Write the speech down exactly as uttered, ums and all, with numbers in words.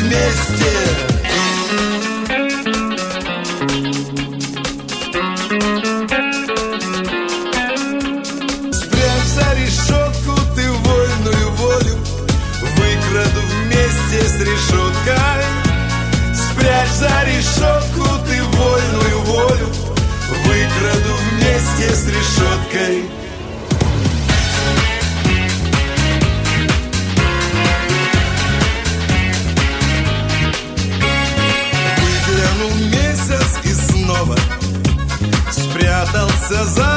вместе. Спрячь за решетку ты вольную волю, выкраду вместе с решеткой. Спрячь за решетку ты вольную волю, выкраду вместе с решеткой. Выглянул месяц и снова спрятался за